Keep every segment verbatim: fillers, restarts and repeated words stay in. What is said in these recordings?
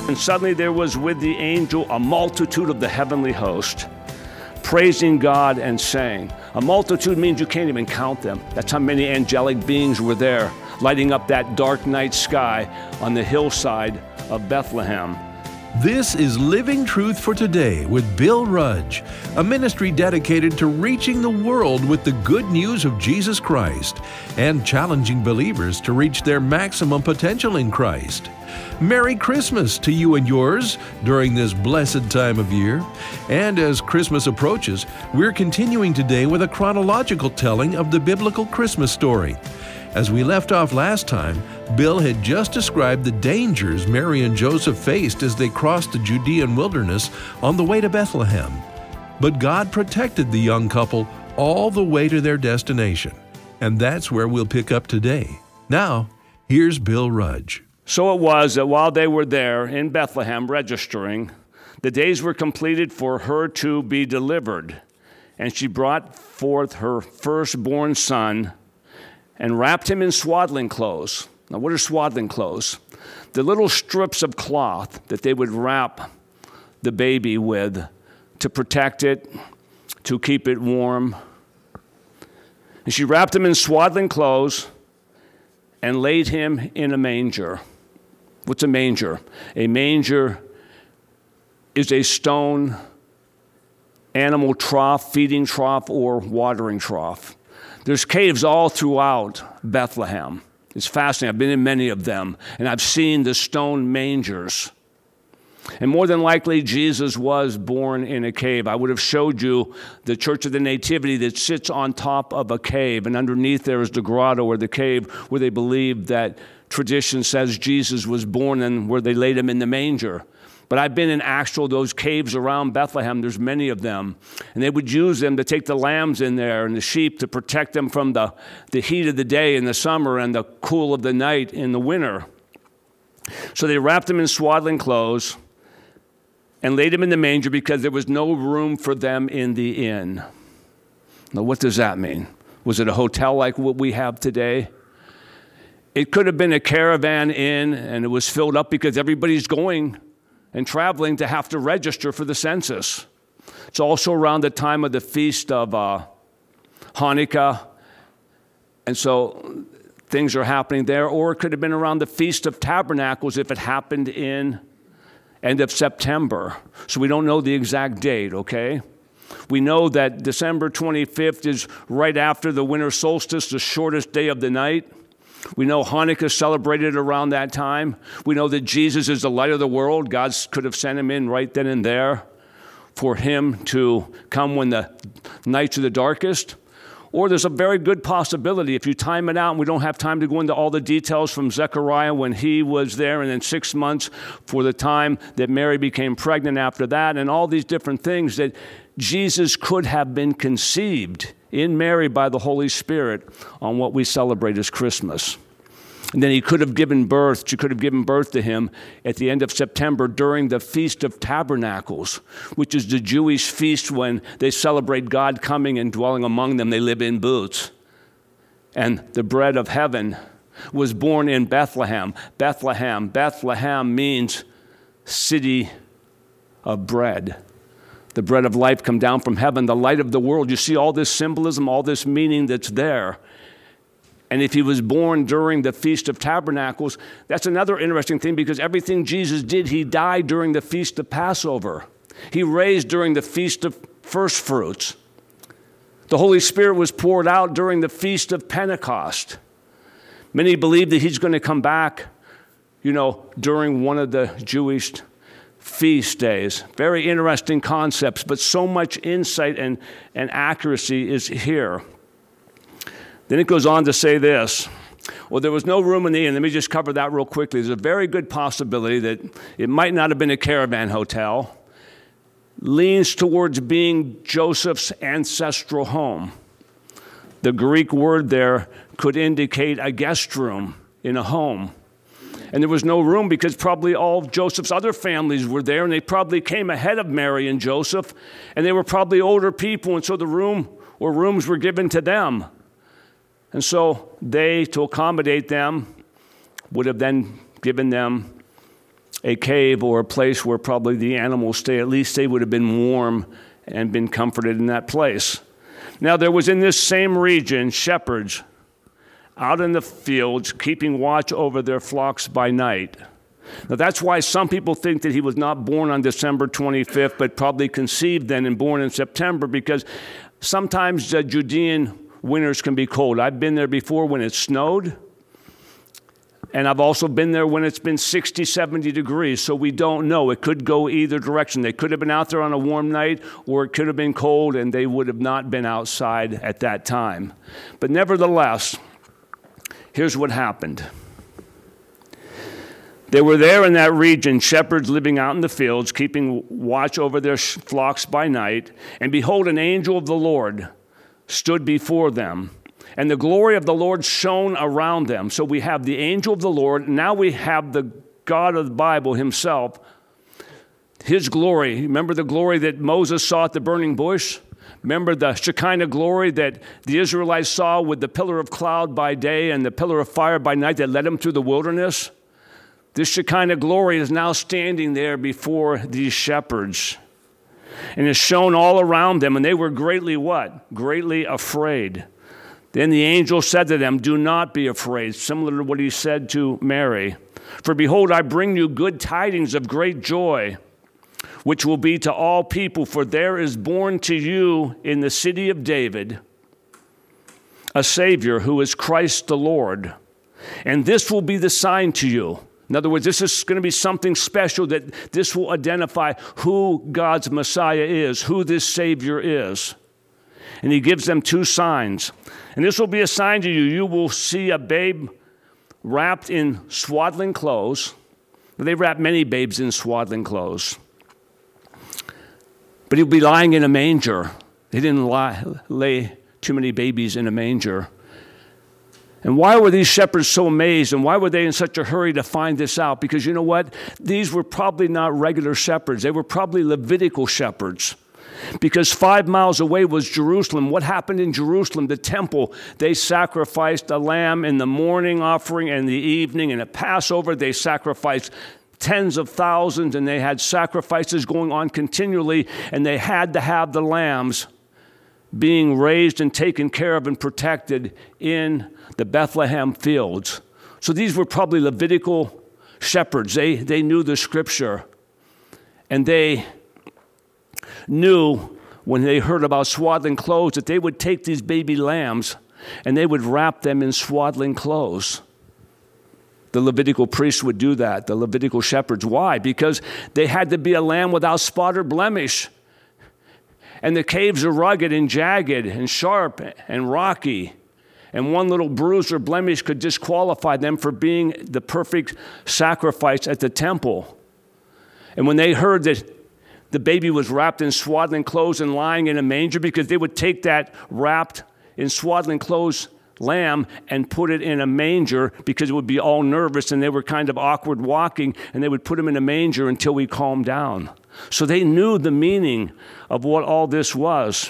And suddenly there was with the angel a multitude of the heavenly host, praising God and saying, a multitude means you can't even count them. That's how many angelic beings were there, lighting up that dark night sky on the hillside of Bethlehem. This is Living Truth for Today with Bill Rudge, a ministry dedicated to reaching the world with the good news of Jesus Christ and challenging believers to reach their maximum potential in Christ. Merry Christmas to you and yours during this blessed time of year. And as Christmas approaches, we're continuing today with a chronological telling of the biblical Christmas story. As we left off last time, Bill had just described the dangers Mary and Joseph faced as they crossed the Judean wilderness on the way to Bethlehem. But God protected the young couple all the way to their destination. And that's where we'll pick up today. Now, here's Bill Rudge. So it was that while they were there in Bethlehem registering, the days were completed for her to be delivered. And she brought forth her firstborn son and wrapped him in swaddling clothes. Now, what are swaddling clothes? The little strips of cloth that they would wrap the baby with to protect it, to keep it warm. And she wrapped him in swaddling clothes and laid him in a manger. What's a manger? A manger is a stone animal trough, feeding trough, or watering trough. There's caves all throughout Bethlehem. It's fascinating. I've been in many of them, and I've seen the stone mangers. And more than likely, Jesus was born in a cave. I would have showed you the Church of the Nativity that sits on top of a cave, and underneath there is the grotto or the cave where they believe that tradition says Jesus was born and where they laid him in the manger. But I've been in actual those caves around Bethlehem. There's many of them. And they would use them to take the lambs in there and the sheep to protect them from the, the heat of the day in the summer and the cool of the night in the winter. So they wrapped them in swaddling clothes and laid him in the manger because there was no room for them in the inn. Now, what does that mean? Was it a hotel like what we have today? It could have been a caravan inn, and it was filled up because everybody's going and traveling to have to register for the census. It's also around the time of the feast of uh, Hanukkah, and so things are happening there. Or it could have been around the Feast of Tabernacles if it happened in end of September. So we don't know the exact date, okay? We know that December twenty-fifth is right after the winter solstice, the shortest day of the night. We know Hanukkah is celebrated around that time. We know that Jesus is the light of the world. God could have sent him in right then and there for him to come when the nights are the darkest. Or there's a very good possibility, if you time it out, and we don't have time to go into all the details from Zechariah when he was there, and then six months for the time that Mary became pregnant after that, and all these different things, that Jesus could have been conceived in Mary by the Holy Spirit on what we celebrate as Christmas. And then he could have given birth, she could have given birth to him at the end of September during the Feast of Tabernacles, which is the Jewish feast when they celebrate God coming and dwelling among them. They live in booths. And the bread of heaven was born in Bethlehem. Bethlehem, Bethlehem means city of bread. The bread of life come down from heaven, the light of the world. You see all this symbolism, all this meaning that's there. And if he was born during the Feast of Tabernacles, that's another interesting thing because everything Jesus did, he died during the Feast of Passover. He raised during the Feast of First Fruits. The Holy Spirit was poured out during the Feast of Pentecost. Many believe that he's going to come back, you know, during one of the Jewish feast days. Very interesting concepts, but so much insight and, and accuracy is here. Then it goes on to say this. Well, there was no room in the inn. Let me just cover that real quickly. There's a very good possibility that it might not have been a caravan hotel. Leans towards being Joseph's ancestral home. The Greek word there could indicate a guest room in a home. And there was no room because probably all of Joseph's other families were there, and they probably came ahead of Mary and Joseph, and they were probably older people, and so the room or rooms were given to them. And so they, to accommodate them, would have then given them a cave or a place where probably the animals stay. At least they would have been warm and been comforted in that place. Now there was in this same region shepherds out in the fields keeping watch over their flocks by night. Now that's why some people think that he was not born on December twenty-fifth, but probably conceived then and born in September, because sometimes the Judean winters can be cold. I've been there before when it snowed, and I've also been there when it's been sixty, seventy degrees, so we don't know. It could go either direction. They could have been out there on a warm night, or it could have been cold, and they would have not been outside at that time. But nevertheless, here's what happened. They were there in that region, shepherds living out in the fields, keeping watch over their flocks by night. And behold, an angel of the Lord stood before them, and the glory of the Lord shone around them. So we have the angel of the Lord. Now we have the God of the Bible himself, his glory. Remember the glory that Moses saw at the burning bush? Remember the Shekinah glory that the Israelites saw with the pillar of cloud by day and the pillar of fire by night that led them through the wilderness? This Shekinah glory is now standing there before these shepherds, and is shown all around them, and they were greatly what? Greatly afraid. Then the angel said to them, "Do not be afraid," similar to what he said to Mary. "For behold, I bring you good tidings of great joy, which will be to all people. For there is born to you in the city of David a Savior, who is Christ the Lord. And this will be the sign to you." In other words, this is going to be something special, that this will identify who God's Messiah is, who this Savior is. And he gives them two signs. "And this will be a sign to you. You will see a babe wrapped in swaddling clothes." They wrap many babes in swaddling clothes. But he'll be lying in a manger. They didn't lie, lay too many babies in a manger. And why were these shepherds so amazed, and why were they in such a hurry to find this out? Because you know what? These were probably not regular shepherds. They were probably Levitical shepherds. Because five miles away was Jerusalem. What happened in Jerusalem? The temple. They sacrificed a lamb in the morning offering and the evening. And at Passover, they sacrificed tens of thousands, and they had sacrifices going on continually, and they had to have the lambs being raised and taken care of and protected in the Bethlehem fields. So these were probably Levitical shepherds. They, they knew the scripture. And they knew when they heard about swaddling clothes that they would take these baby lambs and they would wrap them in swaddling clothes. The Levitical priests would do that, the Levitical shepherds. Why? Because they had to be a lamb without spot or blemish. And the caves are rugged and jagged and sharp and rocky. And one little bruise or blemish could disqualify them for being the perfect sacrifice at the temple. And when they heard that the baby was wrapped in swaddling clothes and lying in a manger, because they would take that wrapped in swaddling clothes lamb and put it in a manger, because it would be all nervous and they were kind of awkward walking, and they would put him in a manger until he calmed down. So they knew the meaning of what all this was.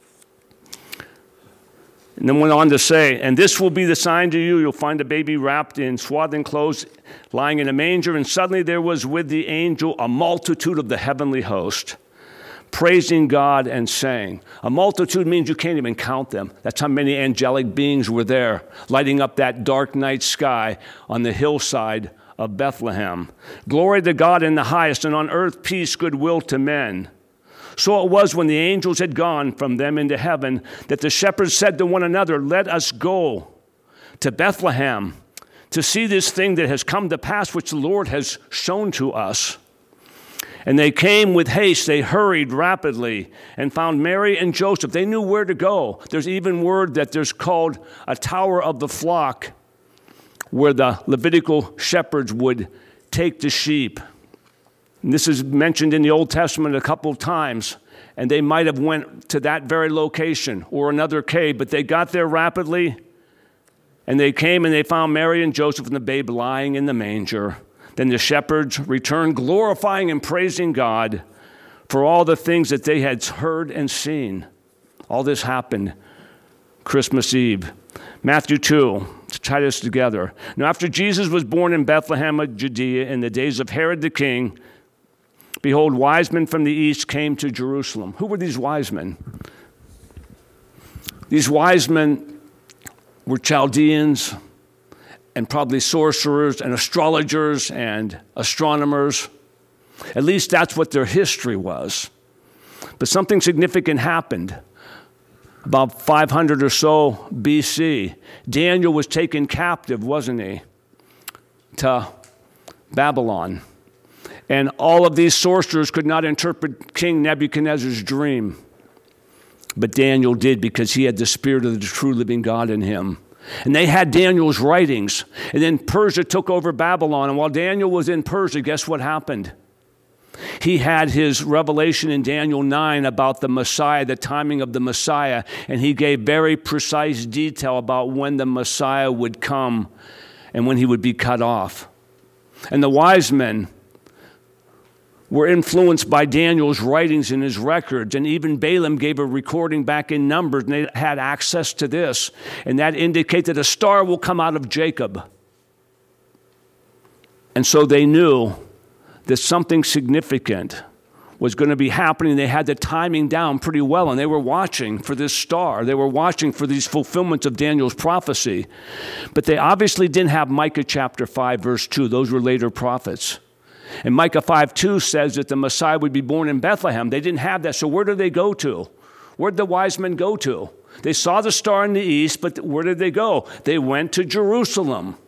And then went on to say, "And this will be the sign to you. You'll find a baby wrapped in swaddling clothes, lying in a manger." And suddenly there was with the angel a multitude of the heavenly host, praising God and saying. A multitude means you can't even count them. That's how many angelic beings were there, lighting up that dark night sky on the hillside of Bethlehem. "Glory to God in the highest, and on earth peace, goodwill to men." So it was when the angels had gone from them into heaven that the shepherds said to one another, "Let us go to Bethlehem to see this thing that has come to pass, which the Lord has shown to us." And they came with haste. They hurried rapidly and found Mary and Joseph. They knew where to go. There's even word that there's called a tower of the flock, where the Levitical shepherds would take the sheep. And this is mentioned in the Old Testament a couple of times, and they might have went to that very location or another cave, but they got there rapidly, and they came and they found Mary and Joseph and the babe lying in the manger. Then the shepherds returned, glorifying and praising God for all the things that they had heard and seen. All this happened Christmas Eve. Matthew two, tie this together. Now, after Jesus was born in Bethlehem of Judea in the days of Herod the king, behold, wise men from the east came to Jerusalem. Who were these wise men? These wise men were Chaldeans and probably sorcerers and astrologers and astronomers. At least that's what their history was. But something significant happened. About five hundred or so B C, Daniel was taken captive, wasn't he, to Babylon. And all of these sorcerers could not interpret King Nebuchadnezzar's dream. But Daniel did, because he had the spirit of the true living God in him. And they had Daniel's writings. And then Persia took over Babylon. And while Daniel was in Persia, guess what happened? He had his revelation in Daniel nine about the Messiah, the timing of the Messiah, and he gave very precise detail about when the Messiah would come and when he would be cut off. And the wise men were influenced by Daniel's writings and his records, and even Balaam gave a recording back in Numbers, and they had access to this, and that indicated a star will come out of Jacob. And so they knew that something significant was going to be happening. They had the timing down pretty well, and they were watching for this star. They were watching for these fulfillments of Daniel's prophecy. But they obviously didn't have Micah chapter five, verse two. Those were later prophets. And Micah five two says that the Messiah would be born in Bethlehem. They didn't have that, so where did they go to? Where did the wise men go to? They saw the star in the east, but where did they go? They went to Jerusalem.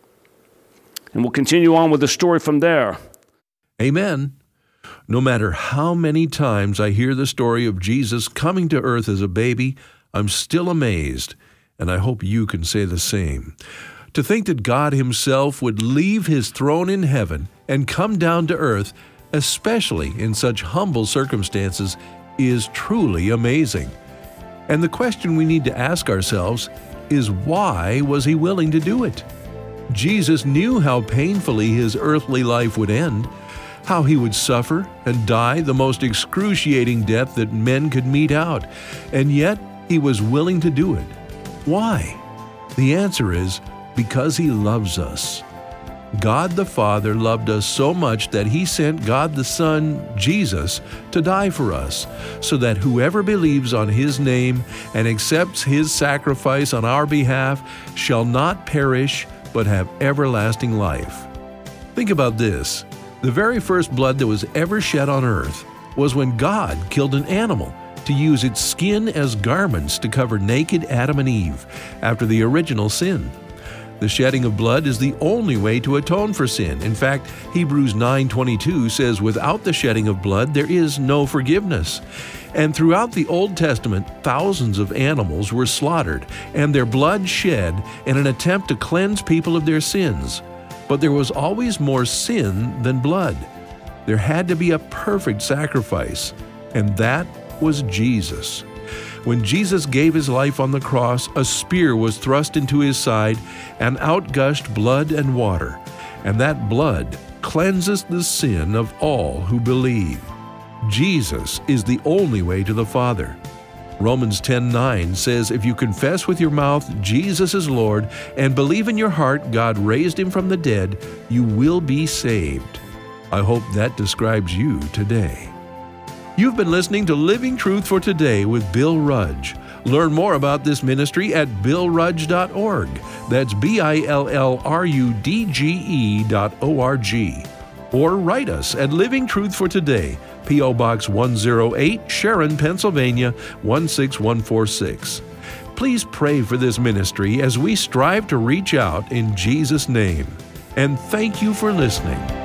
And we'll continue on with the story from there. Amen. No matter how many times I hear the story of Jesus coming to earth as a baby, I'm still amazed, and I hope you can say the same. To think that God Himself would leave His throne in heaven and come down to earth, especially in such humble circumstances, is truly amazing. And the question we need to ask ourselves is, why was He willing to do it? Jesus knew how painfully His earthly life would end, how He would suffer and die the most excruciating death that men could mete out, and yet He was willing to do it. Why? The answer is, because He loves us. God the Father loved us so much that He sent God the Son, Jesus, to die for us, so that whoever believes on His name and accepts His sacrifice on our behalf shall not perish, but have everlasting life. Think about this. The very first blood that was ever shed on earth was when God killed an animal to use its skin as garments to cover naked Adam and Eve after the original sin. The shedding of blood is the only way to atone for sin. In fact, Hebrews nine twenty-two says, without the shedding of blood, there is no forgiveness. And throughout the Old Testament, thousands of animals were slaughtered and their blood shed in an attempt to cleanse people of their sins. But there was always more sin than blood. There had to be a perfect sacrifice, and that was Jesus. When Jesus gave His life on the cross, a spear was thrust into His side, and out gushed blood and water, and that blood cleanses the sin of all who believe. Jesus is the only way to the Father. Romans ten nine says, if you confess with your mouth Jesus is Lord and believe in your heart God raised Him from the dead, you will be saved. I hope that describes you today. You've been listening to Living Truth for Today with Bill Rudge. Learn more about this ministry at bill rudge dot org. That's B I L L R U D G E dot O R G. Or write us at Living Truth for Today, P O Box one oh eight, Sharon, Pennsylvania, one six one four six. Please pray for this ministry as we strive to reach out in Jesus' name. And thank you for listening.